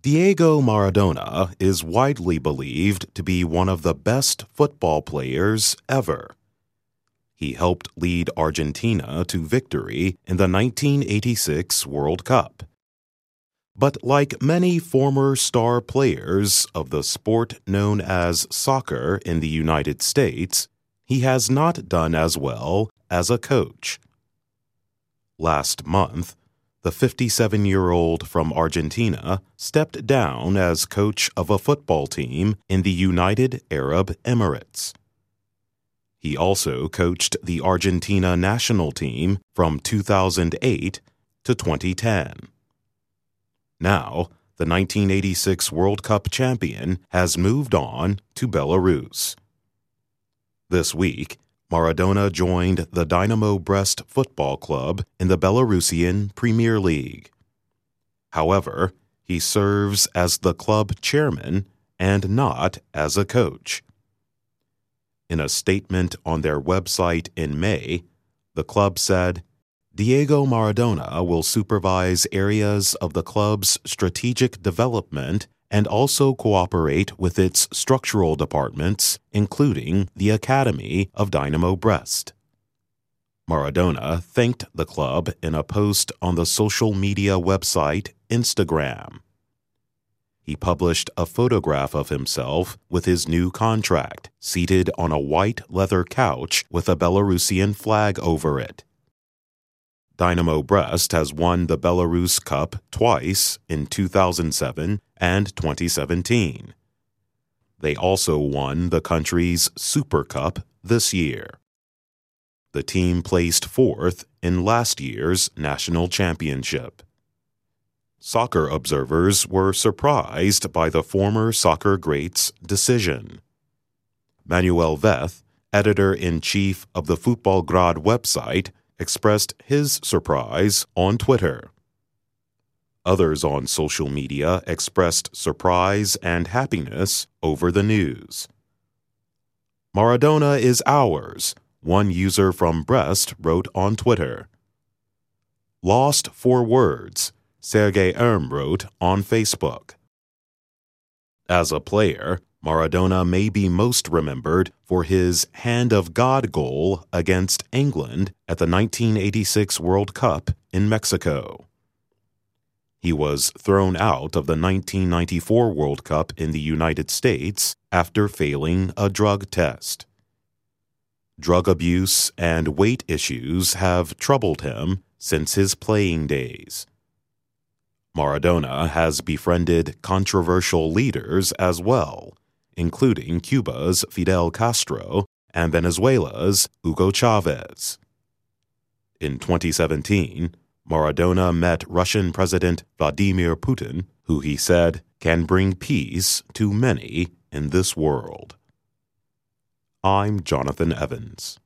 Diego Maradona is widely believed to be one of the best football players ever. He helped lead Argentina to victory in the 1986 World Cup. But like many former star players of the sport known as soccer in the United States, he has not done as well as a coach. Last month, the 57-year-old from Argentina stepped down as coach of a football team in the United Arab Emirates. He also coached the Argentina national team from 2008 to 2010. Now, the 1986 World Cup champion has moved on to Belarus. This week, Maradona joined the Dynamo Brest football club in the Belarusian Premier League. However, he serves as the club chairman and not as a coach. In a statement on their website in May, the club said, Diego Maradona will supervise areas of the club's strategic development and also cooperate with its structural departments, including the Academy of Dynamo Brest. Maradona thanked the club in a post on the social media website Instagram. He published a photograph of himself with his new contract, seated on a white leather couch with a Belarusian flag over it. Dynamo Brest has won the Belarus Cup twice in 2007 and 2017. They also won the country's Super Cup this year. The team placed fourth in last year's national championship. Soccer observers were surprised by the former soccer great's decision. Manuel Veth, editor-in-chief of the Futbolgrad website, expressed his surprise on Twitter. Others on social media expressed surprise and happiness over the news. Maradona is ours, one user from Brest wrote on Twitter. Lost for words, Sergei Erm wrote on Facebook. As a player, Maradona may be most remembered for his Hand of God goal against England at the 1986 World Cup in Mexico. He was thrown out of the 1994 World Cup in the United States after failing a drug test. Drug abuse and weight issues have troubled him since his playing days. Maradona has befriended controversial leaders as well, including Cuba's Fidel Castro and Venezuela's Hugo Chavez. In 2017, Maradona met Russian President Vladimir Putin, who he said can bring peace to many in this world. I'm Jonathan Evans.